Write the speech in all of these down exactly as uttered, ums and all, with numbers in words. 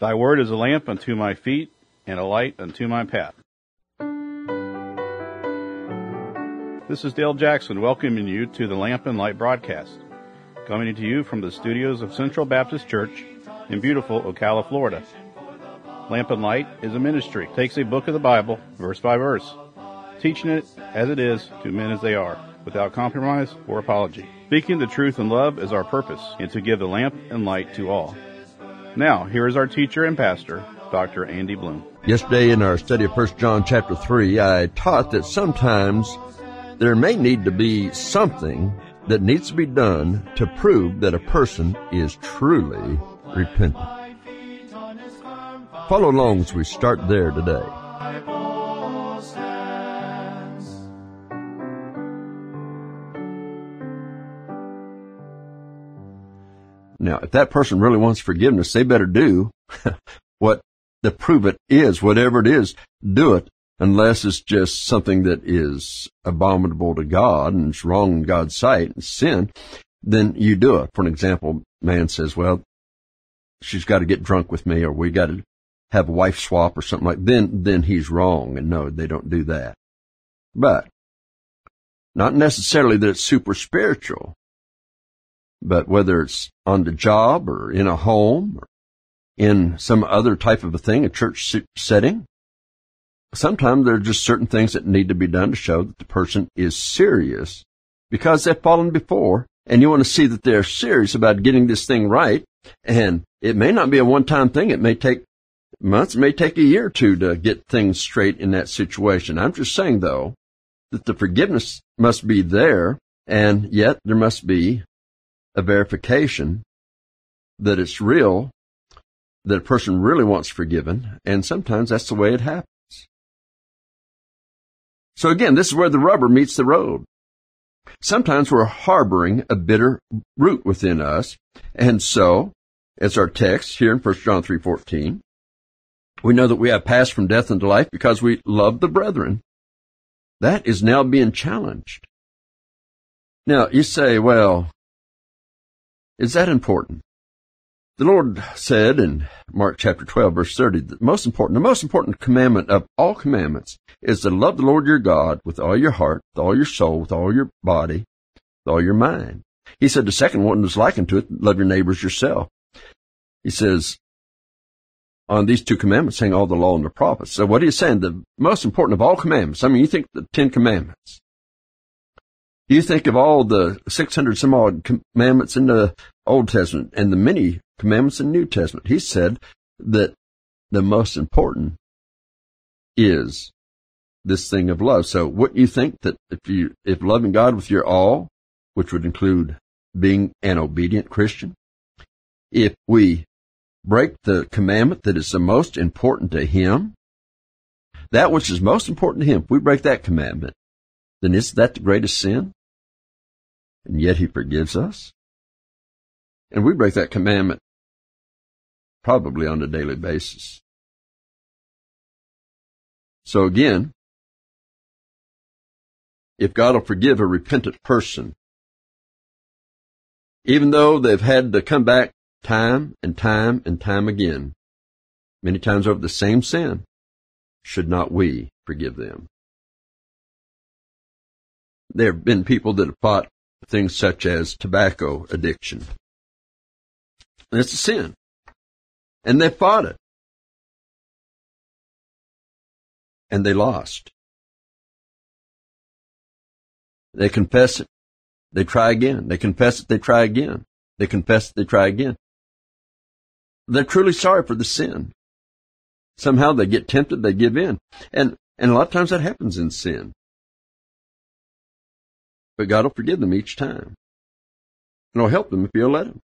Thy word is a lamp unto my feet and a light unto my path. This is Dale Jackson welcoming you to the Lamp and Light broadcast, coming to you from the studios of Central Baptist Church in beautiful Ocala, Florida. Lamp and Light is a ministry. It takes a book of the Bible, verse by verse, teaching it as it is to men as they are, without compromise or apology. Speaking the truth in love is our purpose, and to give the lamp and light to all. Now, here is our teacher and pastor, Doctor Andy Bloom. Yesterday in our study of First John chapter three, I taught that sometimes there may need to be something that needs to be done to prove that a person is truly repentant. Follow along as we start there today. Now, if that person really wants forgiveness, they better do what the prove it is, whatever it is, do it, unless it's just something that is abominable to God and it's wrong in God's sight and sin, then you do it. For an example, man says, well, she's got to get drunk with me, or we got to have a wife swap or something like that. Then, then he's wrong. And no, they don't do that. But not necessarily that it's super spiritual. But whether it's on the job or in a home or in some other type of a thing, a church setting, sometimes there are just certain things that need to be done to show that the person is serious because they've fallen before, and you want to see that they're serious about getting this thing right. And it may not be a one-time thing. It may take months, it may take a year or two to get things straight in that situation. I'm just saying, though, that the forgiveness must be there, and yet there must be a verification that it's real, that a person really wants forgiven, and sometimes that's the way it happens. So again, this is where the rubber meets the road. Sometimes we're harboring a bitter root within us, and so, as our text here in First John three fourteen, we know that we have passed from death into life because we love the brethren. That is now being challenged. Now, you say, well, is that important? The Lord said in Mark chapter twelve, verse thirty, that the most important, the most important commandment of all commandments is to love the Lord your God with all your heart, with all your soul, with all your body, with all your mind. He said the second one is likened to it, love your neighbors yourself. He says, on these two commandments hang all the law and the prophets. So what he's saying, the most important of all commandments, I mean, you think the Ten Commandments. You think of all the six hundred some odd commandments in the Old Testament and the many commandments in the New Testament. He said that the most important is this thing of love. So wouldn't you think that if you, if loving God with your all, which would include being an obedient Christian, if we break the commandment that is the most important to Him, that which is most important to Him, if we break that commandment, then isn't that the greatest sin? And yet He forgives us. And we break that commandment probably on a daily basis. So again, if God will forgive a repentant person, even though they've had to come back time and time and time again, many times over the same sin, should not we forgive them? There have been people that have fought things such as tobacco addiction. It's a sin. And they fought it. And they lost. They confess it. They try again. They confess it. They try again. They confess it. They try again. They're truly sorry for the sin. Somehow they get tempted. They give in. And, and a lot of times that happens in sin. But God will forgive them each time. And He'll help them if you'll let Him.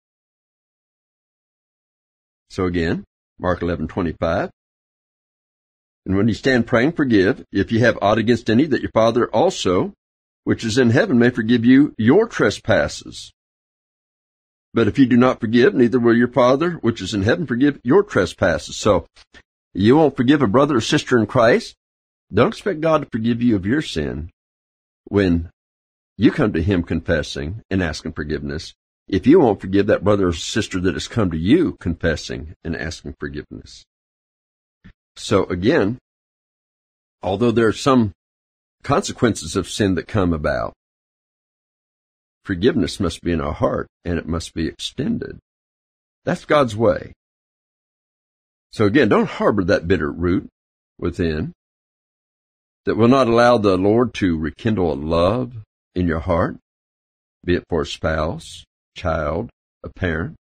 So again, Mark eleven twenty-five. And when you stand praying, forgive, if you have aught against any, that your Father also, which is in heaven, may forgive you your trespasses. But if you do not forgive, neither will your Father, which is in heaven, forgive your trespasses. So, you won't forgive a brother or sister in Christ? Don't expect God to forgive you of your sin when you come to Him confessing and asking forgiveness if you won't forgive that brother or sister that has come to you confessing and asking forgiveness. So again, although there are some consequences of sin that come about, forgiveness must be in our heart and it must be extended. That's God's way. So again, don't harbor that bitter root within that will not allow the Lord to rekindle a love in your heart, be it for a spouse, child, a parent,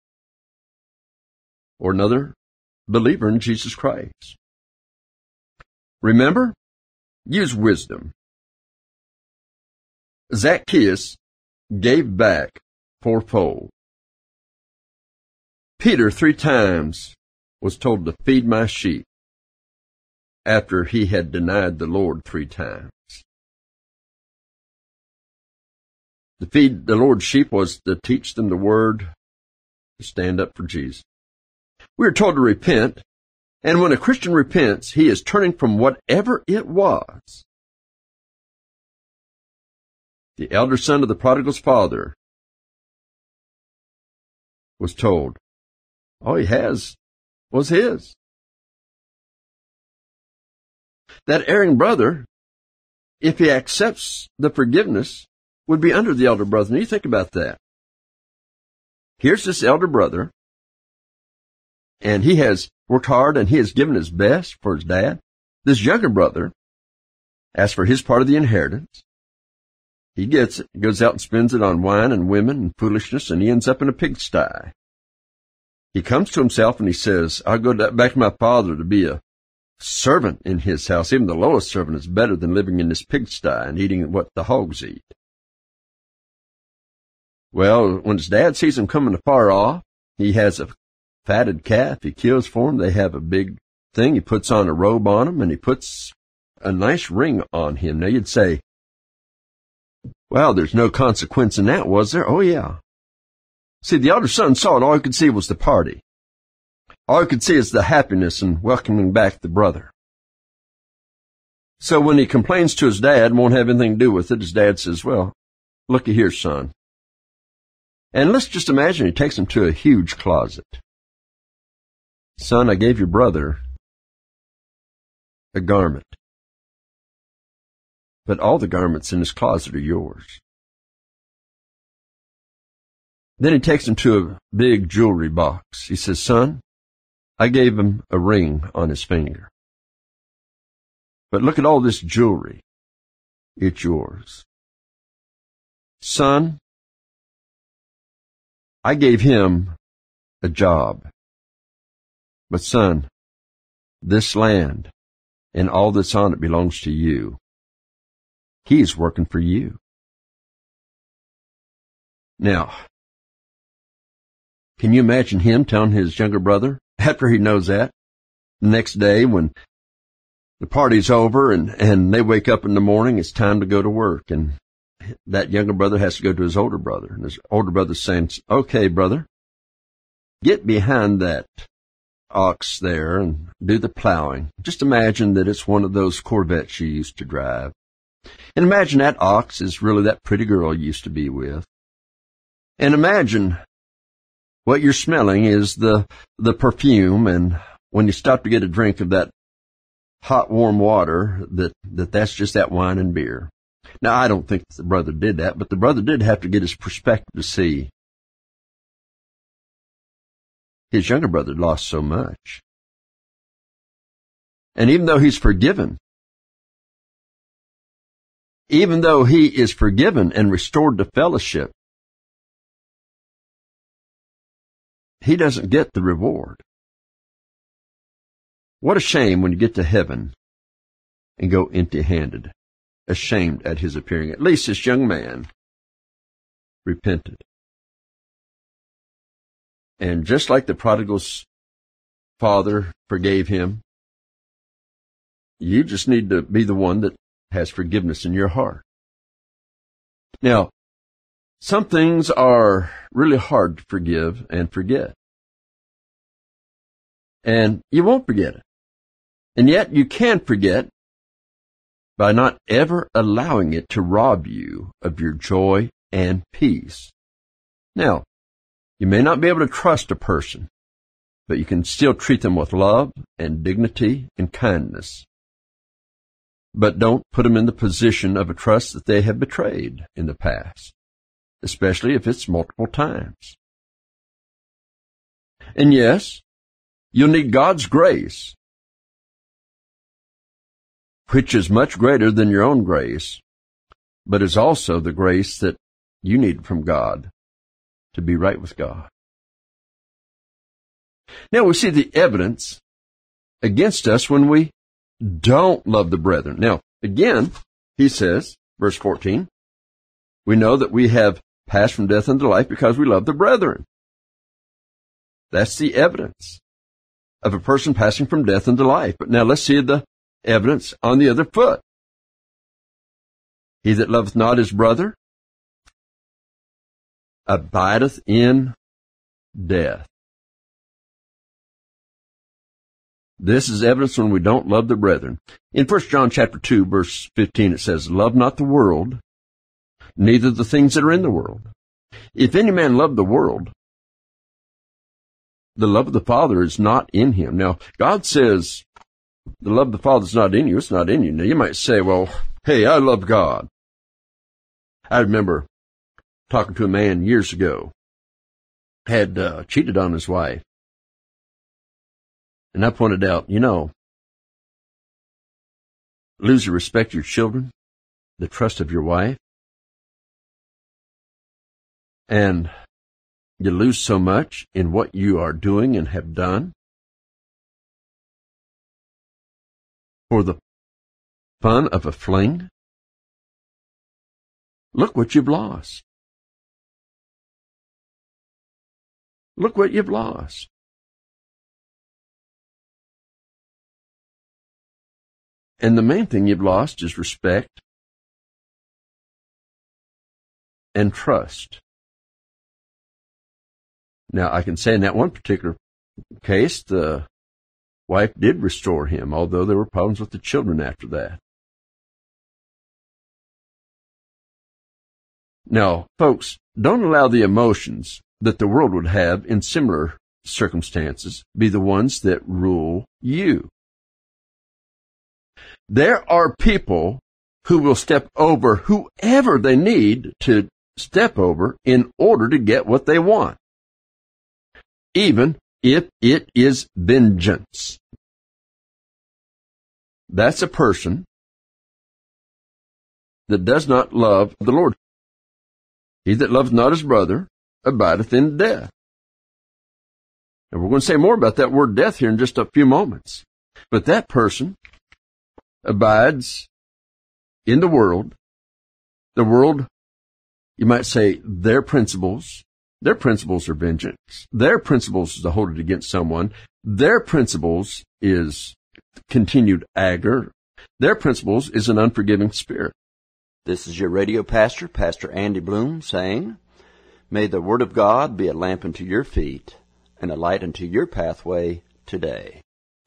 or another believer in Jesus Christ. Remember, use wisdom. Zacchaeus gave back fourfold. Peter three times was told to feed my sheep after he had denied the Lord three times. To feed the Lord's sheep was to teach them the word, to stand up for Jesus. We are told to repent, and when a Christian repents, he is turning from whatever it was. The elder son of the prodigal's father was told all he has was his. That erring brother, if he accepts the forgiveness, would be under the elder brother. Now you think about that. Here's this elder brother, and he has worked hard and he has given his best for his dad. This younger brother asks for his part of the inheritance. He gets it, goes out and spends it on wine and women and foolishness, and he ends up in a pigsty. He comes to himself and he says, I'll go back to my father to be a servant in his house. Even the lowest servant is better than living in this pigsty and eating what the hogs eat. Well, when his dad sees him coming afar off, he has a fatted calf. He kills for him. They have a big thing. He puts on a robe on him, and he puts a nice ring on him. Now you'd say, well, there's no consequence in that, was there? Oh, yeah. See, the elder son saw it. All he could see was the party. All he could see is the happiness and welcoming back the brother. So when he complains to his dad, won't have anything to do with it, his dad says, well, looky here, son. And let's just imagine he takes him to a huge closet. Son, I gave your brother a garment, but all the garments in his closet are yours. Then he takes him to a big jewelry box. He says, son, I gave him a ring on his finger, but look at all this jewelry. It's yours. Son, I gave him a job, but son, this land and all that's on it belongs to you. He's working for you. Now, can you imagine him telling his younger brother, after he knows that, the next day when the party's over and, and they wake up in the morning, it's time to go to work, and that younger brother has to go to his older brother, and his older brother's saying, okay, brother, get behind that ox there and do the plowing. Just imagine that it's one of those Corvettes you used to drive. And imagine that ox is really that pretty girl you used to be with. And imagine what you're smelling is the, the perfume, and when you stop to get a drink of that hot, warm water, that, that that's just that wine and beer. Now, I don't think the brother did that, but the brother did have to get his perspective to see his younger brother lost so much. And even though he's forgiven, even though he is forgiven and restored to fellowship, he doesn't get the reward. What a shame when you get to heaven and go empty-handed, ashamed at his appearing. At least this young man repented. And just like the prodigal's father forgave him, you just need to be the one that has forgiveness in your heart. Now, some things are really hard to forgive and forget. And you won't forget it. And yet you can forget by not ever allowing it to rob you of your joy and peace. Now, You may not be able to trust a person, but you can still treat them with love and dignity and kindness. But don't put them in the position of a trust that they have betrayed in the past, especially if it's multiple times. And yes, you'll need God's grace, which is much greater than your own grace, but is also the grace that you need from God to be right with God. Now we see the evidence against us when we don't love the brethren. Now, again, he says, verse fourteen, we know that we have passed from death unto life because we love the brethren. That's the evidence of a person passing from death unto life. But now let's see the evidence on the other foot. He that loveth not his brother abideth in death. This is evidence when we don't love the brethren. In First John chapter two, verse fifteen, it says, love not the world, neither the things that are in the world. If any man love the world, the love of the Father is not in him. Now, God says the love of the Father is not in you. It's not in you. Now, you might say, well, hey, I love God. I remember talking to a man years ago, had uh, cheated on his wife. And I pointed out, you know, lose the respect of your children, the trust of your wife, and you lose so much in what you are doing and have done for the fun of a fling. Look what you've lost. Look what you've lost. And the main thing you've lost is respect and trust. Now, I can say in that one particular case, the wife did restore him, although there were problems with the children after that. Now, folks, don't allow the emotions that the world would have in similar circumstances be the ones that rule you. There are people who will step over whoever they need to step over in order to get what they want, even if it is vengeance. That's a person that does not love the Lord. He that loveth not his brother abideth in death. And we're going to say more about that word death here in just a few moments. But that person abides in the world. The world, you might say, their principles, their principles are vengeance. Their principles is to hold it against someone. Their principles is continued anger. Their principles is an unforgiving spirit. This is your radio pastor, Pastor Andy Bloom, saying, may the Word of God be a lamp unto your feet and a light unto your pathway today.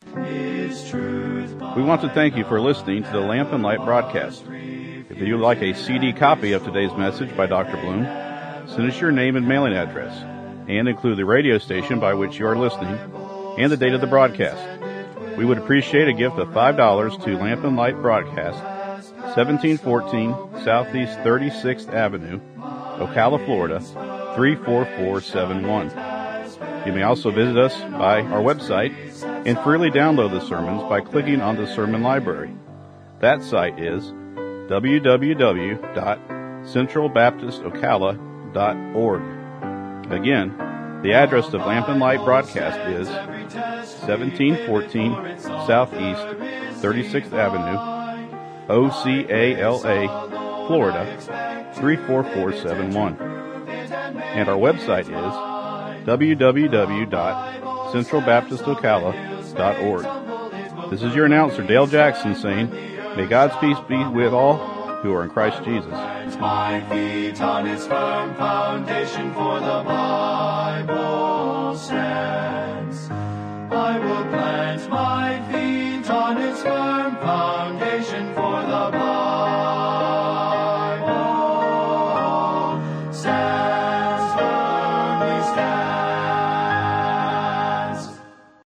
We want to thank you for listening to the Lamp and Light broadcast. If you'd like a C D copy of today's message by Doctor Bloom, send us your name and mailing address, and include the radio station by which you are listening and the date of the broadcast. We would appreciate a gift of five dollars to Lamp and Light Broadcast, seventeen fourteen Southeast thirty-sixth Avenue, Ocala, Florida, three four four seven one. You may also visit us by our website and freely download the sermons by clicking on the sermon library. That site is w w w dot central baptist ocala dot org. Again, the address of Lamp and Light Broadcast is seventeen fourteen Southeast thirty-sixth Avenue, O C A L A, Florida, three four four seven one. And our website is w w w dot central baptist ocala dot org. This is your announcer, Dale Jackson, saying, may God's peace be with all who are in Christ Jesus. My feet on his firm foundation, for the Bible stands. I will plant my feet on his firm foundation, for